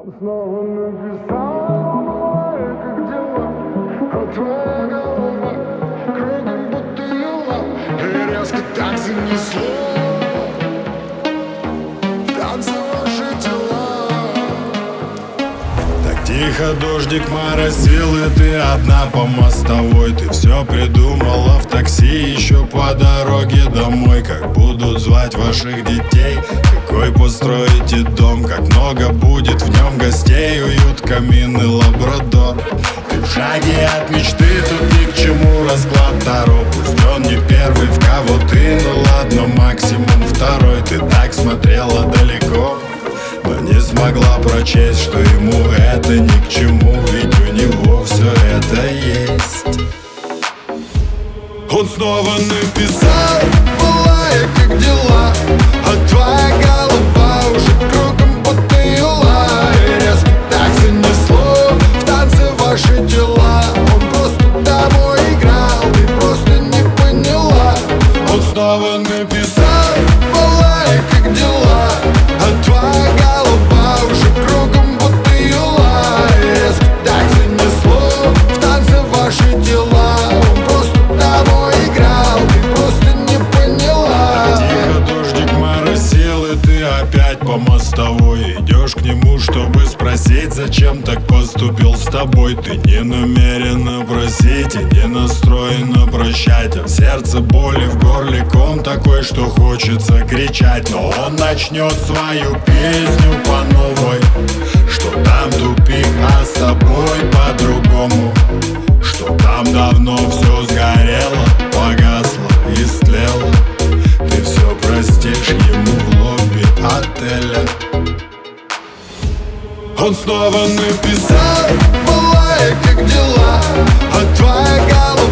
Снова написал, как дела, а твоя голова кругом будто ела, и резко так занесло в танце ваши тела. Так тихо дождик моросил, и ты одна по мостовой. Ты все придумала в такси еще по дороге домой. Как будут звать ваших детей, какой построите дом, как много будет в нем гостей, уют, камин и лабрадор. Ты в шаге от мечты, тут ни к чему расклад Таро. Пусть он не первый, в кого ты, ну ладно, максимум второй. Ты так смотрела далеко, но не смогла прочесть, что ему это ни к чему, ведь у него все это есть. Он снова написал: Былая, как дела, а твоя голова уже кругом будто юла, и резко так занесло в танце ваши дела. Он просто тобой играл, ты просто не поняла. Он снова написал: Былая, как дела, а твоя голова уже кругом будто юла, и резко так занесло в танце ваши дела. Он просто тобой играл, ты просто не поняла. тихо дождик моросил, и ты опять по мостовой. Идешь к нему, чтобы спросить, зачем так поступил с тобой. Ты не намерена просить и не настроена прощать, а в сердце боли, в горле ком такой, что хочется кричать. Но он начнет свою песню по новой, что там тупик, а с тобой по-другому, что там давно все сгорело, погасло, истлело. Ты все простишь ему в лобби отеля. Он снова написал: Былая, как дела, а твоя голова